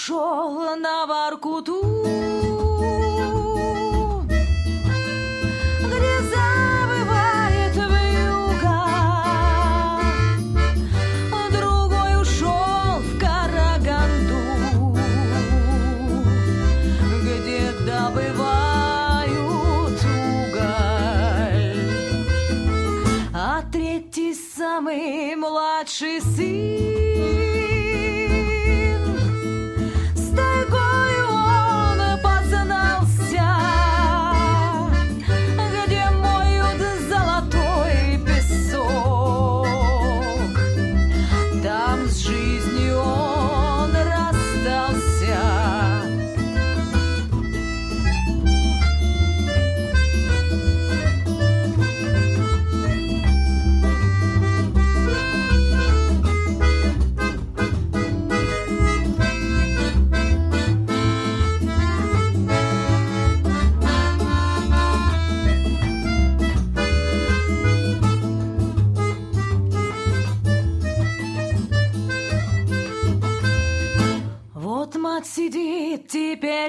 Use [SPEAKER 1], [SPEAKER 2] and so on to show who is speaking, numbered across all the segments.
[SPEAKER 1] ушел на Воркуту, где завывает вьюга. Другой ушел в Караганду, где добывают уголь. А третий, самый младший сын, мать сидит теперь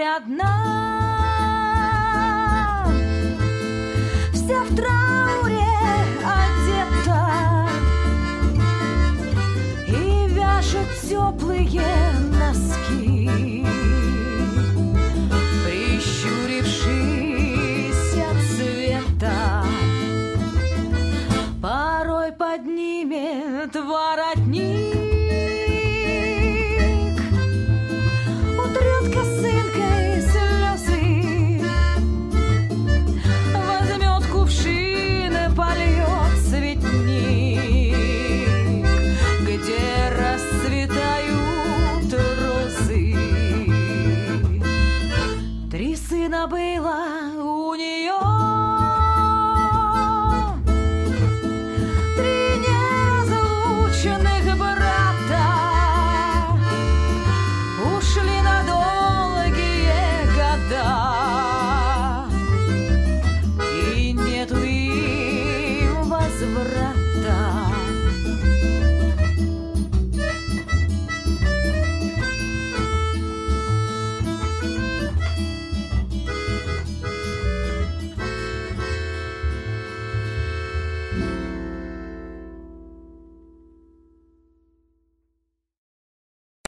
[SPEAKER 1] одна, вся в трауре одета, и вяжет теплые носки, прищурившись от света. Порой поднимет воротник